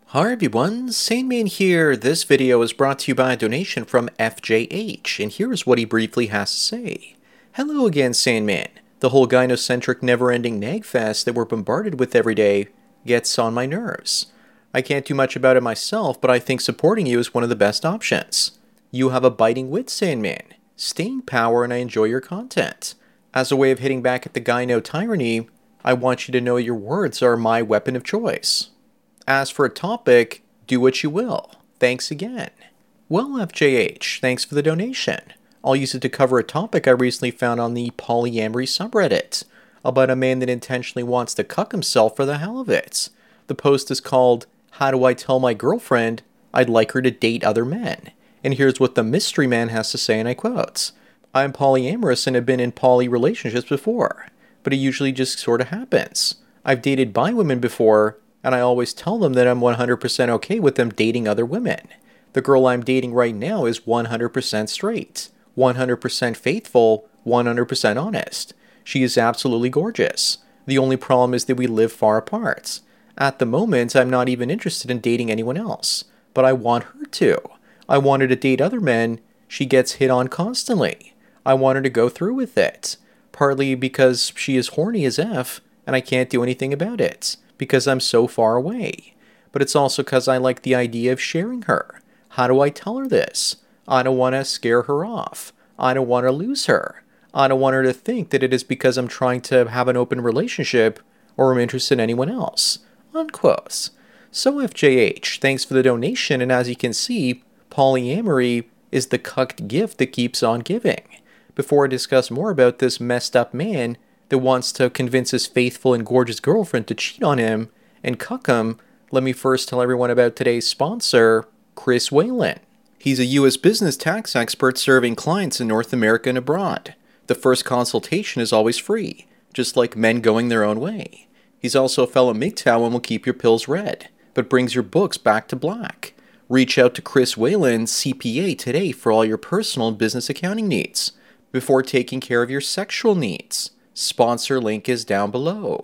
Hi everyone, Sandman here. This video is brought to you by a donation from FJH, and here's what he briefly has to say. Hello again, Sandman. The whole gynocentric never-ending nagfest that we're bombarded with every day gets on my nerves. I can't do much about it myself, but I think supporting you is one of the best options. You have a biting wit, Sandman, staying power, and I enjoy your content. As a way of hitting back at the gyno tyranny, I want you to know your words are my weapon of choice. As for a topic, do what you will. Thanks again. Well, FJH, thanks for the donation. I'll use it to cover a topic I recently found on the polyamory subreddit, about a man that intentionally wants to cuck himself for the hell of it. The post is called, "How do I tell my girlfriend I'd like her to date other men?" And here's what the mystery man has to say, and I quote, "I'm polyamorous and have been in poly relationships before, but it usually just sort of happens. I've dated bi women before, and I always tell them that I'm 100% okay with them dating other women. The girl I'm dating right now is 100% straight, 100% faithful, 100% honest. She is absolutely gorgeous. The only problem is that we live far apart. At the moment, I'm not even interested in dating anyone else, but I want her to. I want her to date other men. She gets hit on constantly. I want her to go through with it, partly because she is horny as F, and I can't do anything about it, because I'm so far away. But it's also because I like the idea of sharing her. How do I tell her this? I don't want to scare her off. I don't want to lose her. I don't want her to think that it is because I'm trying to have an open relationship or I'm interested in anyone else." Unquote. So FJH, thanks for the donation, and as you can see, polyamory is the cucked gift that keeps on giving. Before I discuss more about this messed up man that wants to convince his faithful and gorgeous girlfriend to cheat on him and cuck him, let me first tell everyone about today's sponsor, Chris Whalen. He's a U.S. business tax expert serving clients in North America and abroad. The first consultation is always free, just like men going their own way. He's also a fellow MGTOW and will keep your pills red, but brings your books back to black. Reach out to Chris Whalen, CPA, today for all your personal and business accounting needs, before taking care of your sexual needs. Sponsor link is down below.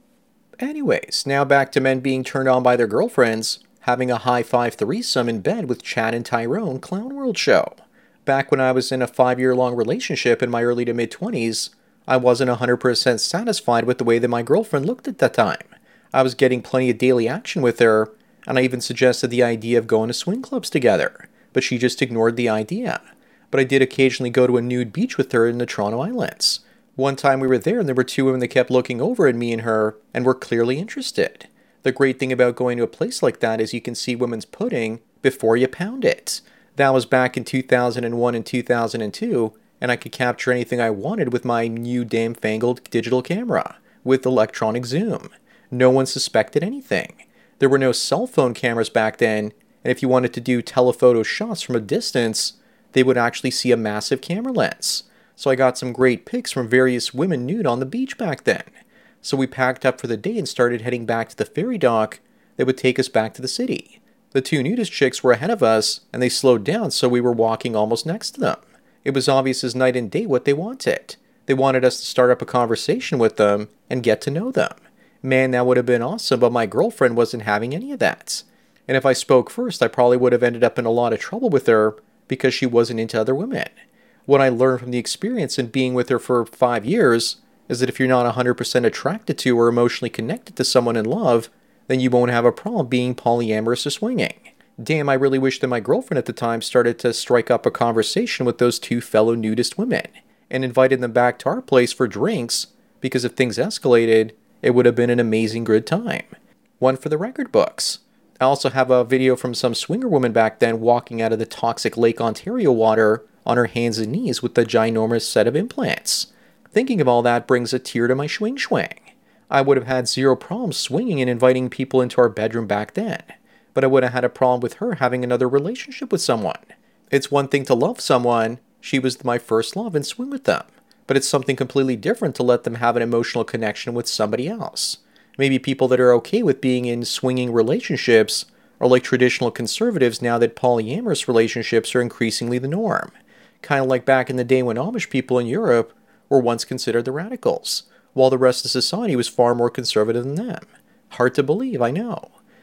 Anyways, now back to men being turned on by their girlfriends, having a high-five threesome in bed with Chad and Tyrone Clown World show. Back when I was in a 5-year-long relationship in my early to mid-20s, I wasn't 100% satisfied with the way that my girlfriend looked at that time. I was getting plenty of daily action with her, and I even suggested the idea of going to swing clubs together, but she just ignored the idea. But I did occasionally go to a nude beach with her in the Toronto Islands. One time we were there and there were two women that kept looking over at me and her and were clearly interested. The great thing about going to a place like that is you can see women's pudding before you pound it. That was back in 2001 and 2002, and I could capture anything I wanted with my new damn fangled digital camera with electronic zoom. No one suspected anything. There were no cell phone cameras back then, and if you wanted to do telephoto shots from a distance, they would actually see a massive camera lens. So I got some great pics from various women nude on the beach back then. So we packed up for the day and started heading back to the ferry dock that would take us back to the city. The two nudist chicks were ahead of us, and they slowed down so we were walking almost next to them. It was obvious as night and day what they wanted. They wanted us to start up a conversation with them and get to know them. Man, that would have been awesome, but my girlfriend wasn't having any of that. And if I spoke first, I probably would have ended up in a lot of trouble with her because she wasn't into other women. What I learned from the experience in being with her for 5 years is that if you're not 100% attracted to or emotionally connected to someone in love, then you won't have a problem being polyamorous or swinging. Damn, I really wish that my girlfriend at the time started to strike up a conversation with those two fellow nudist women and invited them back to our place for drinks, because if things escalated, it would have been an amazing good time. One for the record books. I also have a video from some swinger woman back then walking out of the toxic Lake Ontario water on her hands and knees with a ginormous set of implants. Thinking of all that brings a tear to my swing. I would have had zero problems swinging and inviting people into our bedroom back then, but I would have had a problem with her having another relationship with someone. It's one thing to love someone, she was my first love, and swing with them, but it's something completely different to let them have an emotional connection with somebody else. Maybe people that are okay with being in swinging relationships are like traditional conservatives now that polyamorous relationships are increasingly the norm. Kind of like back in the day when Amish people in Europe were once considered the radicals, while the rest of society was far more conservative than them. Hard to believe, I know.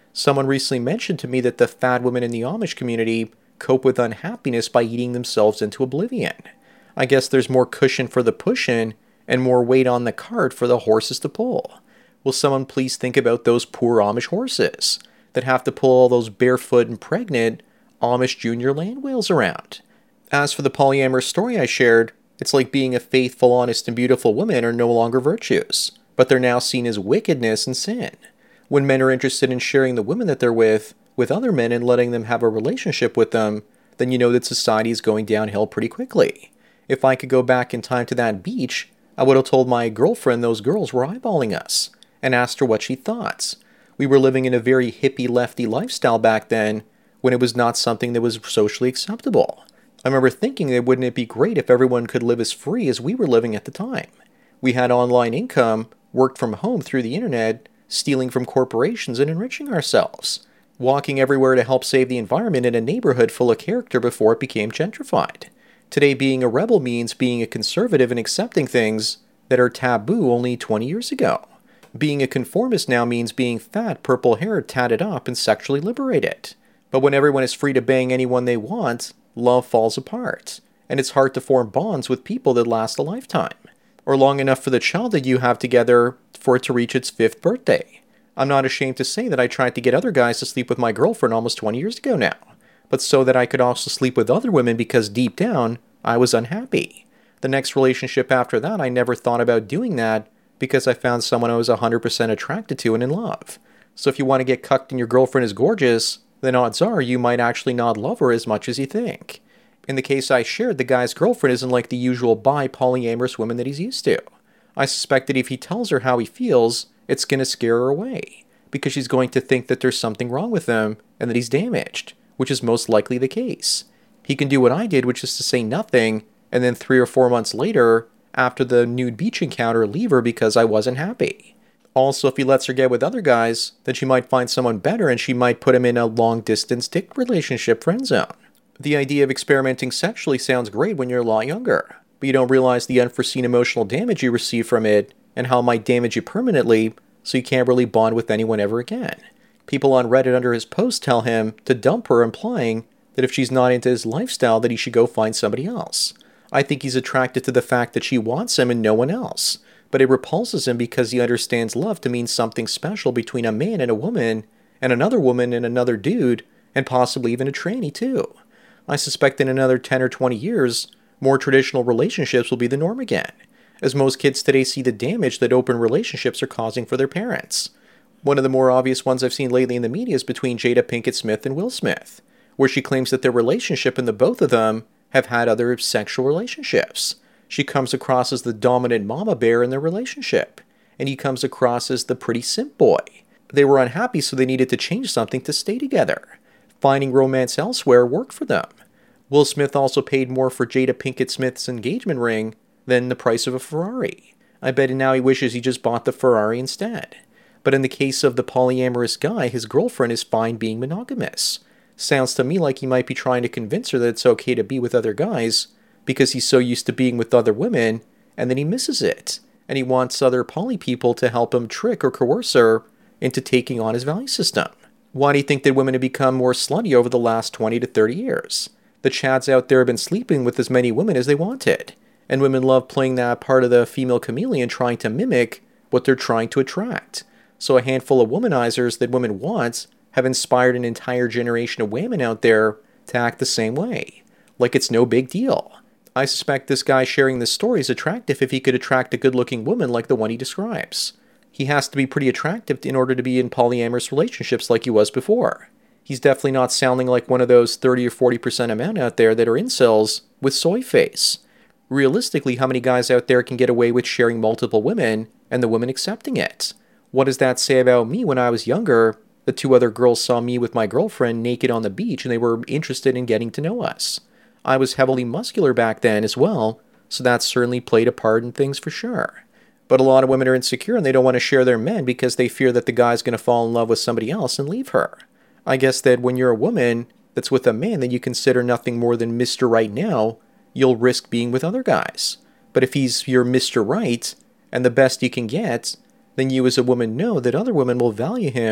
Someone recently mentioned to me that the fat women in the Amish community cope with unhappiness by eating themselves into oblivion. I guess there's more cushion for the pushin' and more weight on the cart for the horses to pull. Will someone please think about those poor Amish horses that have to pull all those barefoot and pregnant Amish junior land whales around? As for the polyamorous story I shared, it's like being a faithful, honest, and beautiful woman are no longer virtues, but they're now seen as wickedness and sin. When men are interested in sharing the women that they're with other men and letting them have a relationship with them, then you know that society is going downhill pretty quickly. If I could go back in time to that beach, I would have told my girlfriend those girls were eyeballing us and asked her what she thought. We were living in a very hippie lefty lifestyle back then when it was not something that was socially acceptable. I remember thinking that wouldn't it be great if everyone could live as free as we were living at the time. We had online income, worked from home through the internet, stealing from corporations and enriching ourselves, walking everywhere to help save the environment in a neighborhood full of character before it became gentrified. Today, being a rebel means being a conservative and accepting things that are taboo only 20 years ago. Being a conformist now means being fat, purple-haired, tatted up, and sexually liberated. But when everyone is free to bang anyone they want, love falls apart, and it's hard to form bonds with people that last a lifetime, or long enough for the child that you have together for it to reach its 5th birthday. I'm not ashamed to say that I tried to get other guys to sleep with my girlfriend almost 20 years ago now, but so that I could also sleep with other women because deep down, I was unhappy. The next relationship after that, I never thought about doing that because I found someone I was 100% attracted to and in love. So if you want to get cucked and your girlfriend is gorgeous, then odds are you might actually not love her as much as you think. In the case I shared, the guy's girlfriend isn't like the usual bi-polyamorous woman that he's used to. I suspect that if he tells her how he feels, it's going to scare her away, because she's going to think that there's something wrong with him and that he's damaged, which is most likely the case. He can do what I did, which is to say nothing, and then 3 or 4 months later, after the nude beach encounter, leave her because I wasn't happy. Also, if he lets her get with other guys, then she might find someone better and she might put him in a long-distance dick relationship friend zone. The idea of experimenting sexually sounds great when you're a lot younger, but you don't realize the unforeseen emotional damage you receive from it and how it might damage you permanently, so you can't really bond with anyone ever again. People on Reddit under his post tell him to dump her, implying that if she's not into his lifestyle, that he should go find somebody else. I think he's attracted to the fact that she wants him and no one else, but it repulses him because he understands love to mean something special between a man and a woman, and another woman and another dude, and possibly even a tranny too. I suspect in another 10 or 20 years, more traditional relationships will be the norm again, as most kids today see the damage that open relationships are causing for their parents. One of the more obvious ones I've seen lately in the media is between Jada Pinkett Smith and Will Smith, where she claims that their relationship and the both of them have had other sexual relationships. She comes across as the dominant mama bear in their relationship, and he comes across as the pretty simp boy. They were unhappy, so they needed to change something to stay together. Finding romance elsewhere worked for them. Will Smith also paid more for Jada Pinkett Smith's engagement ring than the price of a Ferrari. I bet now he wishes he just bought the Ferrari instead. But in the case of the polyamorous guy, his girlfriend is fine being monogamous. Sounds to me like he might be trying to convince her that it's okay to be with other guys because he's so used to being with other women, and then he misses it, and he wants other poly people to help him trick or coerce her into taking on his value system. Why do you think that women have become more slutty over the last 20 to 30 years? The chads out there have been sleeping with as many women as they wanted, and women love playing that part of the female chameleon trying to mimic what they're trying to attract. So a handful of womanizers that women want have inspired an entire generation of women out there to act the same way, like it's no big deal. I suspect this guy sharing this story is attractive if he could attract a good-looking woman like the one he describes. He has to be pretty attractive in order to be in polyamorous relationships like he was before. He's definitely not sounding like one of those 30 or 40% of men out there that are incels with soy face. Realistically, how many guys out there can get away with sharing multiple women and the women accepting it? What does that say about me when I was younger? The 2 other girls saw me with my girlfriend naked on the beach and they were interested in getting to know us. I was heavily muscular back then as well, so that certainly played a part in things for sure. But a lot of women are insecure and they don't want to share their men because they fear that the guy's going to fall in love with somebody else and leave her. I guess that when you're a woman that's with a man that you consider nothing more than Mr. Right now, you'll risk being with other guys. But if he's your Mr. Right and the best you can get, then you as a woman know that other women will value him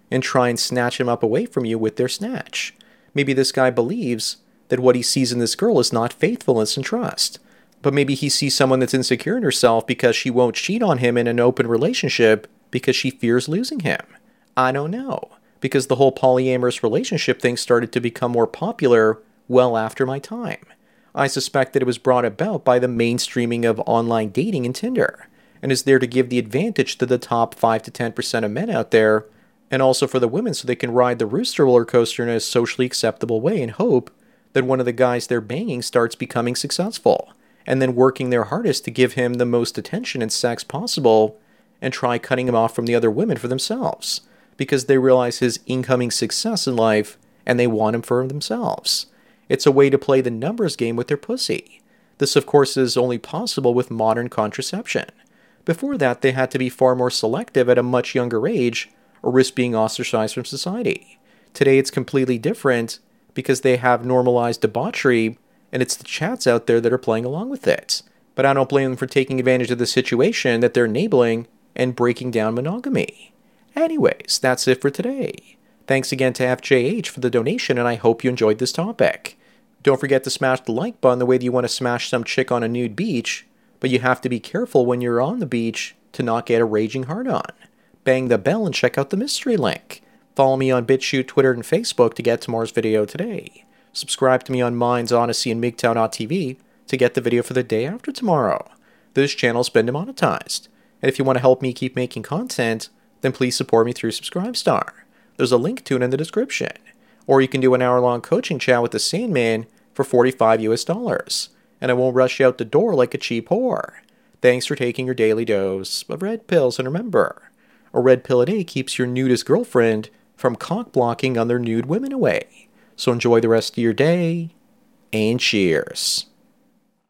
and try and snatch him up away from you with their snatch. Maybe this guy believes that what he sees in this girl is not faithfulness and trust. But maybe he sees someone that's insecure in herself because she won't cheat on him in an open relationship because she fears losing him. I don't know, because the whole polyamorous relationship thing started to become more popular well after my time. I suspect that it was brought about by the mainstreaming of online dating and Tinder, and is there to give the advantage to the top 5 to 10% of men out there, and also for the women so they can ride the rooster roller coaster in a socially acceptable way and hope that one of the guys they're banging starts becoming successful, and then working their hardest to give him the most attention and sex possible, and try cutting him off from the other women for themselves, because they realize his incoming success in life, and they want him for themselves. It's a way to play the numbers game with their pussy. This, of course, is only possible with modern contraception. Before that, they had to be far more selective at a much younger age, or risk being ostracized from society. Today, it's completely different, because they have normalized debauchery, and it's the chats out there that are playing along with it. But I don't blame them for taking advantage of the situation that they're enabling and breaking down monogamy. Anyways, that's it for today. Thanks again to FJH for the donation, and I hope you enjoyed this topic. Don't forget to smash the like button the way that you want to smash some chick on a nude beach, but you have to be careful when you're on the beach to not get a raging hard-on. Bang the bell and check out the mystery link. Follow me on BitChute, Twitter, and Facebook to get tomorrow's video today. Subscribe to me on Minds, Odyssey, and MGTOW.tv to get the video for the day after tomorrow. This channel's been demonetized, and if you want to help me keep making content, then please support me through Subscribestar. There's a link to it in the description. Or you can do an hour-long coaching chat with the Sandman for $45 US, and I won't rush you out the door like a cheap whore. Thanks for taking your daily dose of red pills, and remember, a red pill a day keeps your nudist girlfriend from cock-blocking other nude women away. So enjoy the rest of your day, and cheers.